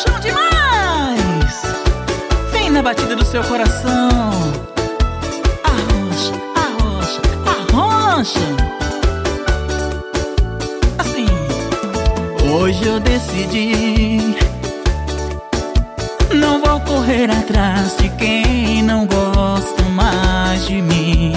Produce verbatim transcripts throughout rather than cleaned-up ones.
paixão demais. Vem na batida do seu coração. Arrocha, arrocha, arrocha. Assim, hoje eu decidi, não vou correr atrás de quem não gosta mais de mim.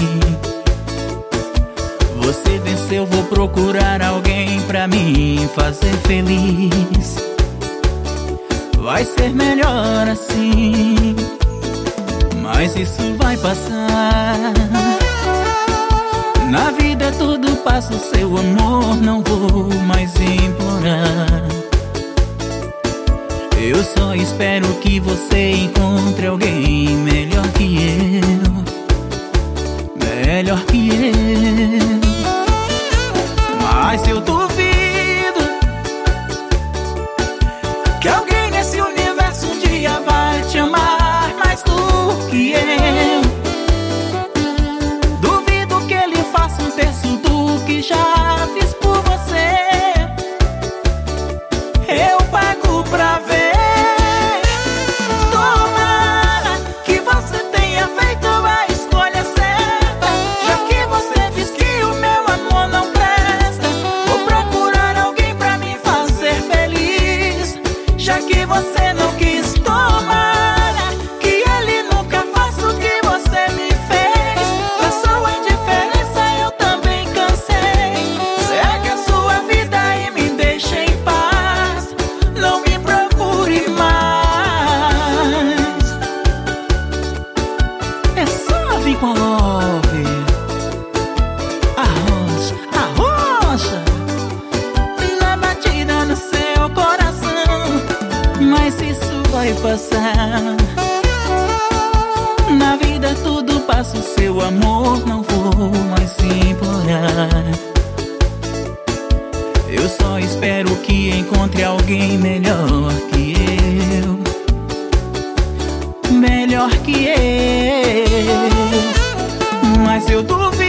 Você venceu, vou procurar alguém pra me fazer feliz. Vai ser melhor assim, mas isso vai passar. Na vida tudo passa, o seu amor não vou mais implorar. Eu só espero que você encontre alguém melhor que eu, melhor que eu. Mas eu duvido que alguém nesse universo um dia vai te amar mais do que eu. Duvido que ele faça um terço do que já fiz por você. Eu pago pra ver. Tomara que você tenha feito a escolha certa, já que você diz que o meu amor não presta. Vou procurar alguém pra me fazer feliz, já que você não quis. Tomara que ele nunca faça o que você me fez. Da sua indiferença eu também cansei. Segue a sua vida e me deixe em paz. Não me procure mais. É só vir com a love. Arrocha, arrocha na batida no seu coração. Mas isso vai passar. Na vida tudo passa, o seu amor não vou mais implorar. Eu só espero que encontre alguém melhor que eu, melhor que eu. Mas eu duvido